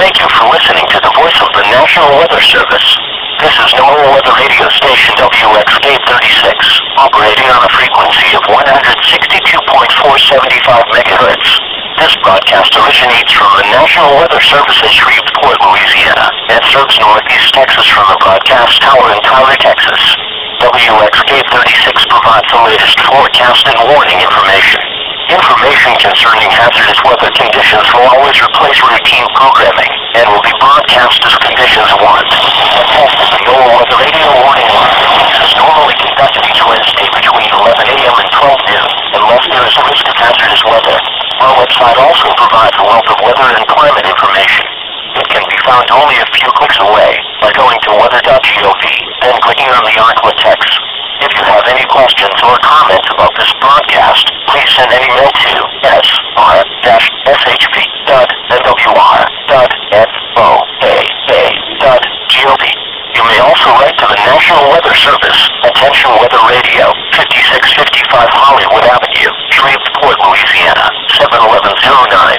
Thank you for listening to the voice of the National Weather Service. This is NOAA Weather Radio Station WXK-36, operating on a frequency of 162.475 MHz. This broadcast originates from the National Weather Service at Shreveport, Louisiana, and serves northeast Texas from the broadcast tower in Tyler, Texas. WXK-36 provides the latest forecast and warning information. Information concerning hazardous weather conditions will always replace routine programming and will be broadcast as conditions warrant. The test of the NOAA Weather Radio Warning Line is normally conducted each Wednesday between 11 a.m. and 12 noon, unless there is a risk of hazardous weather. Our website also provides a wealth of weather and climate information. It can be found only a few clicks away by going to weather.gov, then clicking on the article text. If you have any questions or comments about this broadcast, please send an email to sr-shp.nwr.foaa.gov. You may also write to the National Weather Service, Attention Weather Radio, 5655 Hollywood Avenue, Shreveport, Louisiana, 71109.